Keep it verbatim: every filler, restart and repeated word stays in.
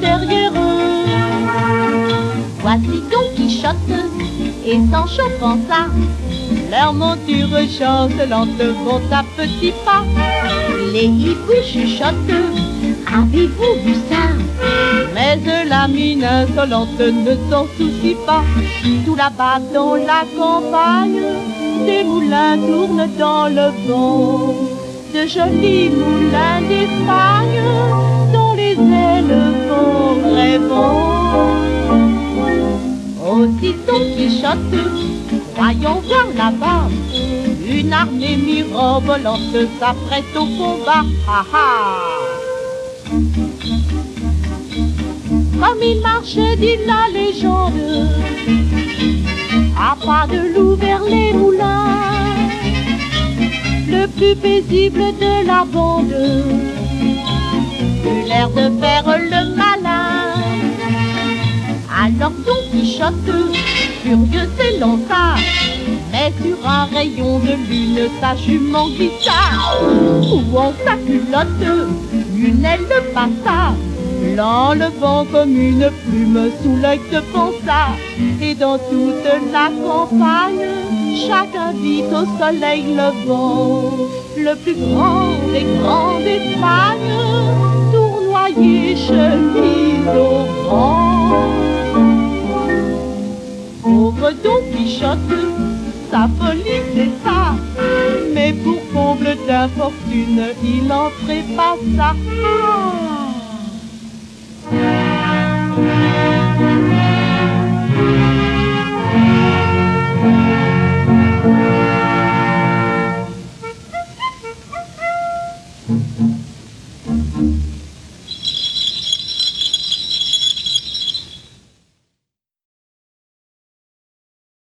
derrière eux. Voici Don Quichotte et Sancho Panza, leur monture chancelante vont à petits pas. Les hiboux chuchotent, avez-vous vu ça? Mais la mine insolente ne s'en soucie pas. Tout là-bas dans la campagne, des moulins tournent dans le vent, de jolis moulins d'Espagne dont les ailes vont rêvant. Aussi Don Quichotte, voyons voir là-bas une armée mirobolante s'apprête au combat. Ha ha! Comme il marche, dit la légende, à pas de loup vers les moulins, le plus paisible de la bande eut l'air de faire le malin. Alors Don Quichotte, furieux s'élança, mais sur un rayon de lune sa jument glissa, où en sa culotte une aile passa, l'enlevant comme une plume sous l'œil de Panza. Et dans toute la campagne, chacun vit au soleil levant le plus grand des grands d'Espagne, tournoyer chemise au vent. Pauvre Don Quichotte, sa folie c'est ça, mais pour comble d'infortune, il en trépassa. Ah!